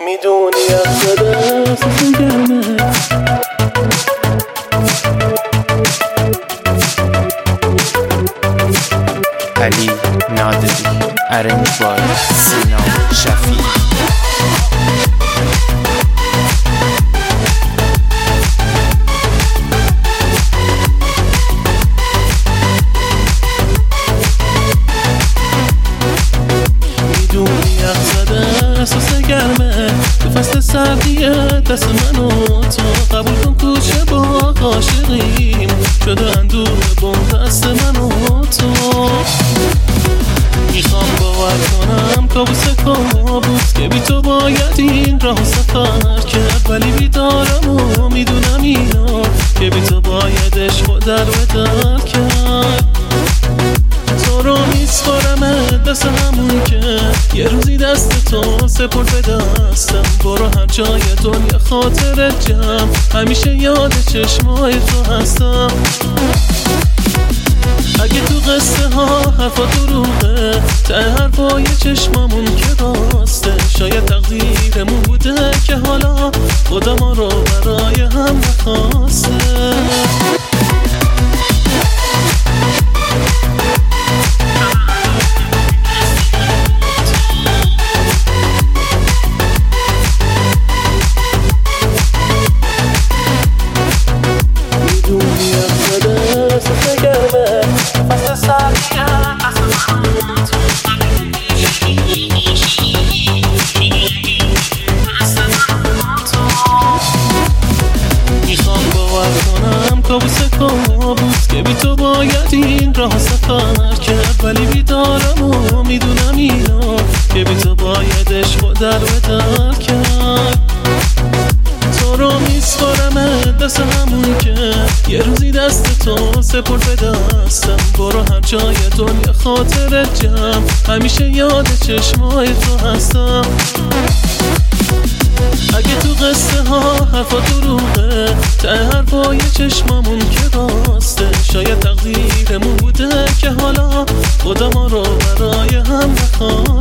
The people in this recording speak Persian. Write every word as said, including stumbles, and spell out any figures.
میدونی از زده سسون گرمه علی نادری ارنج بای سینا شفیع میدونی از زده سسون گرمه تو فصل سردیه دست منو تو قبول کن کوچه با عاشقیم شده اندوه بم دست منو تو میخوام باور کنم کابوس کابوس که بی تو باید این راه سفر کرد ولی بیدارم و میدونم اینا که بی تو باید عشق و در و در کرد تو رو میسپارم دست همون که یه روزی دست تو سپرد به دستم برو هر جای دنیا خاطرت جمع همیشه یاد چشمای تو هستم اگه تو قصه ها حرفا دروغه ته حرفای چشمامون که راسته شاید تقدیرمون بوده که حالا خدا ما رو برای هم نخواسته کابوس کابوس که بی تو باید این راه سفر کرد ولی بیدارم و میدونم اینا که بی تو باید عشق و در و در کرد تو رو میسپارم دست همون که یه روزی دست تو سپرد به دستم برو هر جای دنیا خاطرت جمع همیشه یاد چشمای تو هستم اگه تو قصه ها حرفا دروغه ته حرفای چشمامون که راسته شاید تقدیرمون بوده که حالا خدا ما رو برای هم نخواد